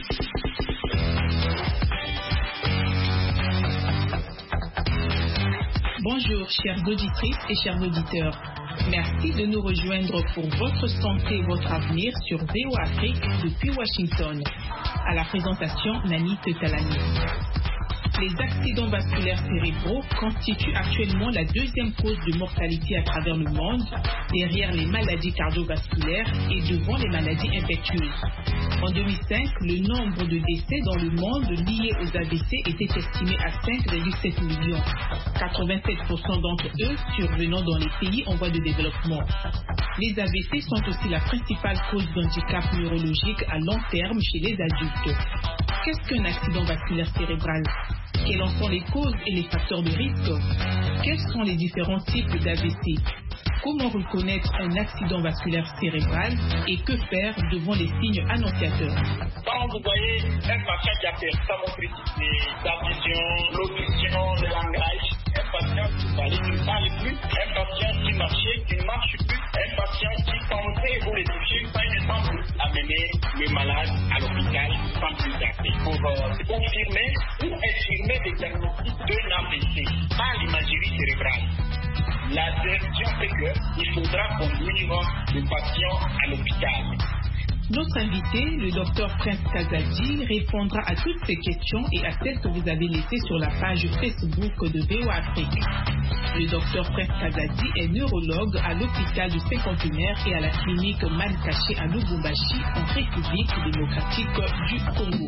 Bonjour chères auditrices et chers auditeurs. Merci de nous rejoindre pour votre santé et votre avenir sur VOA Afrique depuis Washington. À la présentation, Nani Tetalani. Les accidents vasculaires cérébraux constituent actuellement la deuxième cause de mortalité à travers le monde, derrière les maladies cardiovasculaires et devant les maladies infectieuses. En 2005, le nombre de décès dans le monde liés aux AVC était estimé à 5,7 millions, 87% d'entre eux survenant dans les pays en voie de développement. Les AVC sont aussi la principale cause d'handicap neurologique à long terme chez les adultes. Qu'est-ce qu'un accident vasculaire cérébral? Quelles en sont les causes et les facteurs de risque? Quels sont les différents types d'AVC? Comment reconnaître un accident vasculaire cérébral et que faire devant les signes annonciateurs? Quand vous voyez un patient qui a perdu sa motricité, sa vision, l'audition, le langage, un patient qui parlait, qui ne parle plus, un patient qui marchait, qui ne marche plus, un patient qui sentait ou les toucher, pas une temps pour amener le malade à l'hôpital sans plus tarder. Pour confirmer ou infirmer les diagnostics d'un AVC par l'imagerie cérébrale. La direction fait qu'il faudra conduire le patient à l'hôpital. Notre invité, le Dr Prince Kazadi, répondra à toutes ces questions et à celles que vous avez laissées sur la page Facebook de VOA Afrique. Le Dr Prince Kazadi est neurologue à l'hôpital du Cinquantenaire et à la clinique Malkaché à Lubumbashi, en République démocratique du Congo.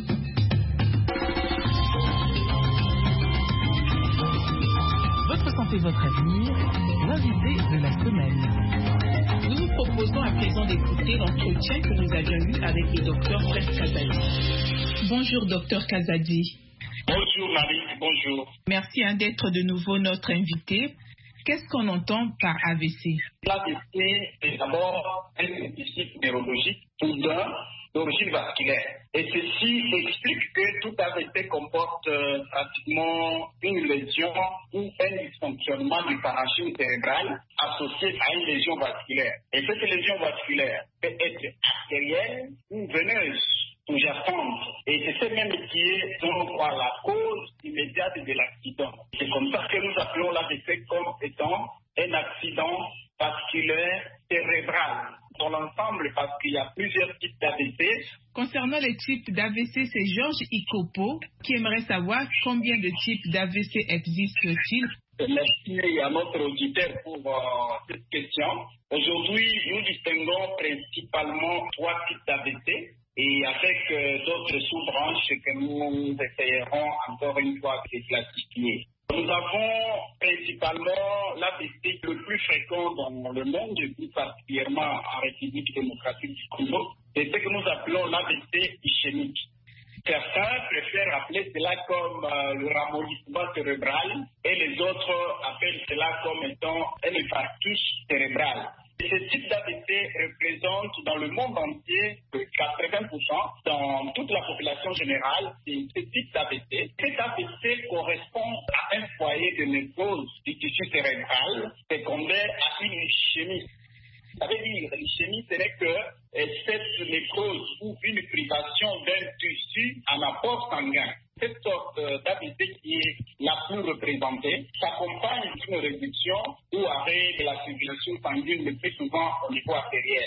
Votre santé, votre avenir, l'invité de la semaine. Nous vous proposons à présent d'écouter l'entretien que nous avions eu avec le docteur Prince Kazadi. Bonjour docteur Kazadi. Bonjour Marie, bonjour. Merci d'être de nouveau notre invité. Qu'est-ce qu'on entend par AVC? L'AVC est d'abord un déficit neurologique soudain d'origine vasculaire. Et ceci explique que tout AVC comporte pratiquement une lésion ou un dysfonctionnement du parenchyme cérébral associé à une lésion vasculaire. Et cette lésion vasculaire peut être artérielle ou veineuse, sous-jacente. Et c'est ce même qui est, selon moi, la cause immédiate de l'accident. C'est comme ça que nous appelons l'AVC comme étant un accident vasculaire cérébral. Dans l'ensemble, parce qu'il y a plusieurs types d'AVC. Concernant les types d'AVC, c'est Georges Ikopo qui aimerait savoir combien de types d'AVC existent-ils. Merci à notre auditeur pour cette question. Aujourd'hui, nous distinguons principalement 3 types d'AVC et avec d'autres sous-branches que nous essayerons encore une fois de classifier. Nous avons principalement l'AVC le plus fréquent dans le monde, et plus particulièrement en République démocratique du Congo. C'est ce que nous appelons l'AVC ischémique. Certains préfèrent appeler cela comme le ramollissement cérébral et les autres appellent cela comme étant un infarctus cérébral. Ce type d'AVC représente dans le monde entier 80% dans toute la population générale. C'est ce type d'AVC. Cet AVC correspond à un foyer de névrose du tissu cérébral secondaire à une ischémie. Ça veut dire l'ischémie, ce n'est que cette névrose ou une privation d'un tissu en apport sanguin. Cette sorte d'AVC qui est la plus représentée s'accompagne d'une réduction ou arrêt de la circulation sanguine le plus souvent au niveau artériel.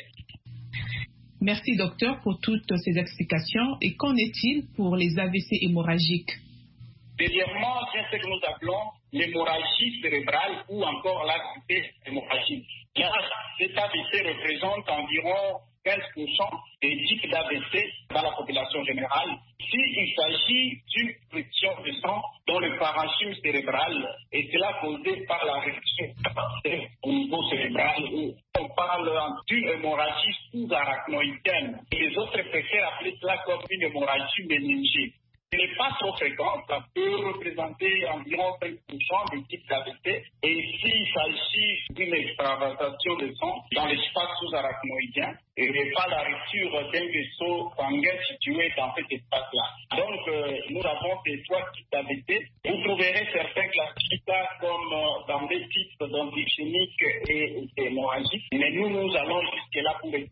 Merci docteur pour toutes ces explications. Et qu'en est-il pour les AVC hémorragiques? Deuxièmement, c'est ce que nous appelons l'hémorragie cérébrale ou encore l'AVC hémorragique. Cet AVC représente environ 15% des types d'AVC dans la population générale. S'il s'agit d'une friction de sang dans le parenchyme cérébral, et cela causé par la réduction de capacité au niveau cérébral, où on parle d'une hémorragie sous-arachnoïdienne. Les autres préfèrent appeler cela comme une hémorragie méningique. Ce n'est pas trop fréquent, ça peut représenter environ 5% des types d'AVC. Et s'il s'agit d'une extravasation de sang dans l'espace sous-arachnoïdien, et pas la rupture d'un vaisseau sanguin situé dans cet espace-là. Donc, nous avons ces 3 types d'AVC. Vous trouverez certains classifiés comme dans des types d'ischémiques et hémorragiques. Mais nous allons jusque-là pour